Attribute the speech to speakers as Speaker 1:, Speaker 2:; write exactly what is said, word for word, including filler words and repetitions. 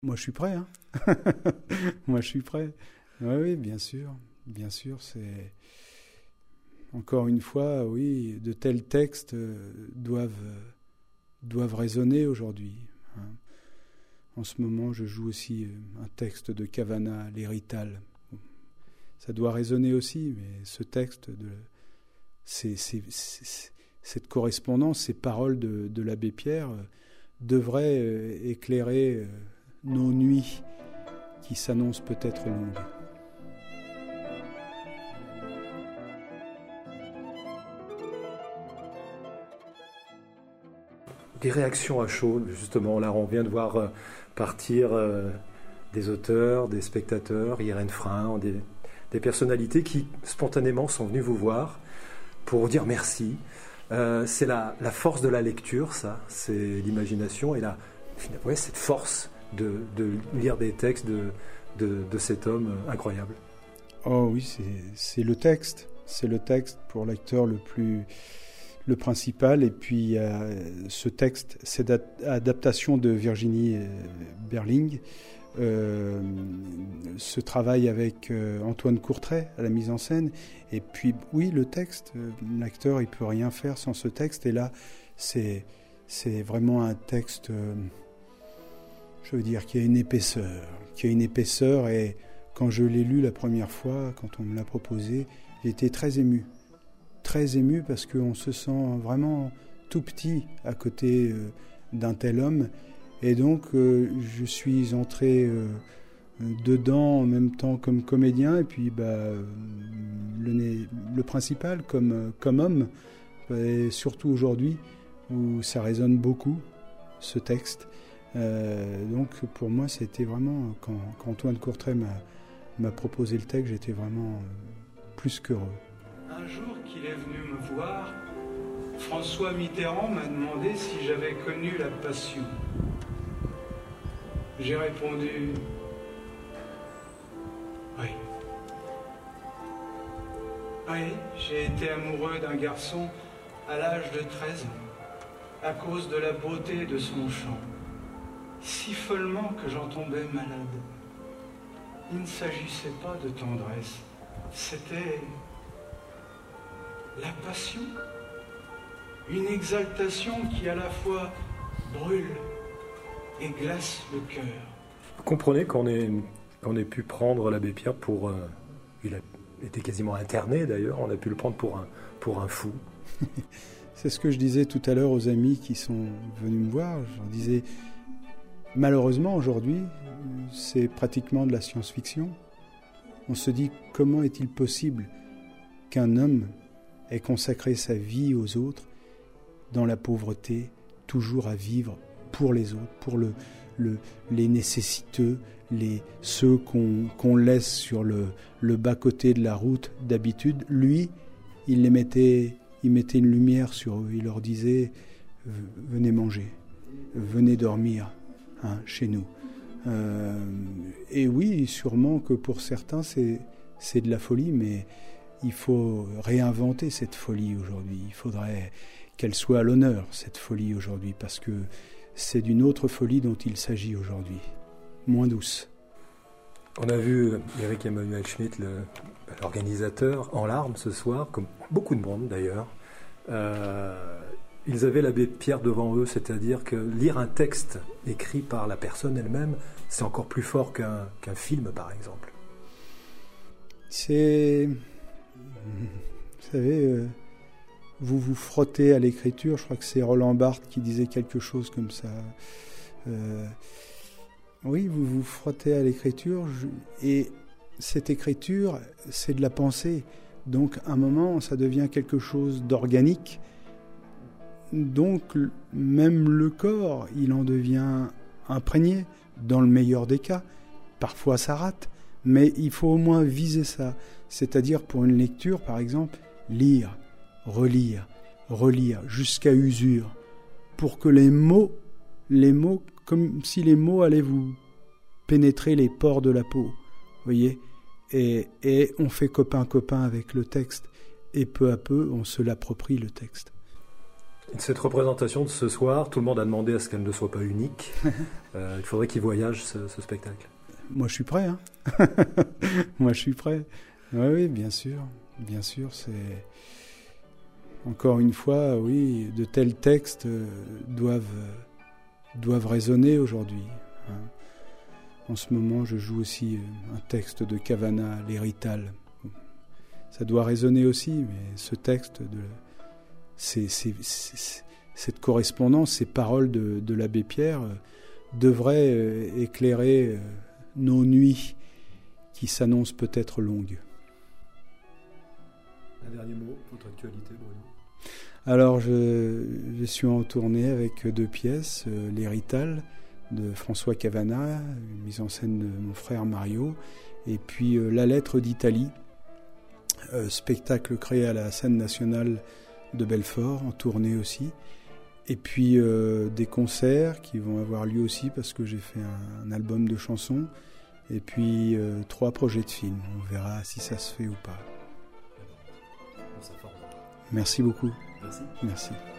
Speaker 1: Moi, je suis prêt. Hein. Moi, je suis prêt. Oui, oui, bien sûr. Bien sûr, c'est... Encore une fois, oui, de tels textes doivent, doivent résonner aujourd'hui. Hein. En ce moment, je joue aussi un texte de Cavana, l'Hérital. Ça doit résonner aussi, mais ce texte, de, c'est, c'est, c'est, cette correspondance, ces paroles de, de l'abbé Pierre devraient éclairer nos nuits qui s'annoncent peut-être longues.
Speaker 2: Des réactions à chaud, justement. Là, on vient de voir partir des auteurs, des spectateurs, Irène Frein, des, des personnalités qui, spontanément, sont venues vous voir pour vous dire merci. Euh, c'est la, la force de la lecture, ça. C'est l'imagination et la, ouais, cette force de, de lire des textes de, de, de cet homme incroyable.
Speaker 1: Oh oui, c'est, c'est le texte. C'est le texte pour l'acteur le plus... le principal, et puis euh, ce texte, cette adaptation de Virginie Berling, euh, ce travail avec euh, Antoine Courtrai à la mise en scène, et puis oui, le texte, euh, l'acteur il peut rien faire sans ce texte, et là c'est, c'est vraiment un texte, euh, je veux dire, qui a une épaisseur, qui a une épaisseur, et quand je l'ai lu la première fois, quand on me l'a proposé, j'ai été très ému. Très ému parce qu'on se sent vraiment tout petit à côté euh, d'un tel homme. Et donc, euh, je suis entré euh, dedans en même temps comme comédien, et puis bah, le, le principal comme, comme homme, et surtout aujourd'hui, où ça résonne beaucoup, ce texte. Euh, donc, pour moi, c'était vraiment, quand, quand Antoine Courtrai m'a, m'a proposé le texte, j'étais vraiment euh, plus qu'heureux.
Speaker 3: Un jour qu'il est venu me voir, François Mitterrand m'a demandé si j'avais connu la passion. J'ai répondu oui. Oui, j'ai été amoureux d'un garçon à l'âge de treize ans, à cause de la beauté de son chant, si follement que j'en tombais malade. Il ne s'agissait pas de tendresse, c'était la passion, une exaltation qui à la fois brûle et glace le cœur.
Speaker 2: Vous comprenez qu'on ait, qu'on ait pu prendre l'abbé Pierre pour... Euh, il a été quasiment interné d'ailleurs, on a pu le prendre pour un, pour un fou.
Speaker 1: C'est ce que je disais tout à l'heure aux amis qui sont venus me voir. Je leur disais, malheureusement aujourd'hui, c'est pratiquement de la science-fiction. On se dit, comment est-il possible qu'un homme ait consacré sa vie aux autres, dans la pauvreté, toujours à vivre pour les autres, pour le, le, les nécessiteux, les, ceux qu'on, qu'on laisse sur le, le bas-côté de la route d'habitude. Lui, il les mettait, il mettait une lumière sur eux, il leur disait « Venez manger, venez dormir hein, chez nous euh, ». Et oui, sûrement que pour certains, c'est, c'est de la folie, mais il faut réinventer cette folie aujourd'hui. Il faudrait qu'elle soit à l'honneur, cette folie aujourd'hui, parce que c'est d'une autre folie dont il s'agit aujourd'hui, moins douce.
Speaker 2: On a vu Éric Emmanuel Schmitt, le, l'organisateur, en larmes ce soir, comme beaucoup de monde d'ailleurs. Euh, ils avaient l'abbé Pierre devant eux, c'est-à-dire que lire un texte écrit par la personne elle-même, c'est encore plus fort qu'un, qu'un film, par exemple.
Speaker 1: C'est... Vous savez, euh, vous vous frottez à l'écriture, je crois que c'est Roland Barthes qui disait quelque chose comme ça. Euh, oui, vous vous frottez à l'écriture, je, et cette écriture, c'est de la pensée. Donc, à un moment, ça devient quelque chose d'organique. Donc, même le corps, il en devient imprégné, dans le meilleur des cas. Parfois, ça rate, mais il faut au moins viser ça. C'est-à-dire, pour une lecture, par exemple, lire, relire, relire, jusqu'à usure, pour que les mots, les mots, comme si les mots allaient vous pénétrer les pores de la peau, vous voyez, et, et on fait copain-copain avec le texte, et peu à peu, on se l'approprie, le texte.
Speaker 2: Cette représentation de ce soir, tout le monde a demandé à ce qu'elle ne soit pas unique. euh, il faudrait qu'il voyage, ce, ce spectacle.
Speaker 1: Moi, je suis prêt. Hein. Moi, je suis prêt. Oui, oui, bien sûr. Bien sûr, c'est... Encore une fois, oui, de tels textes euh, doivent, euh, doivent résonner aujourd'hui. Hein. En ce moment, je joue aussi un texte de Cavana, l'Hérital. Ça doit résonner aussi, mais ce texte, de, c'est, c'est, c'est, cette correspondance, ces paroles de, de l'abbé Pierre, euh, devraient euh, éclairer euh, nos nuits qui s'annoncent peut-être longues.
Speaker 2: Un dernier mot, votre actualité, Bruno.
Speaker 1: Alors, je, je suis en tournée avec deux pièces, euh, l'Hérital de François Cavana, mise en scène de mon frère Mario, et puis euh, La Lettre d'Italie, euh, spectacle créé à la scène nationale de Belfort, en tournée aussi, et puis euh, des concerts qui vont avoir lieu aussi parce que j'ai fait un, un album de chansons, et puis euh, trois projets de films. On verra si ça se fait ou pas. Merci beaucoup.
Speaker 2: Merci.
Speaker 1: Merci.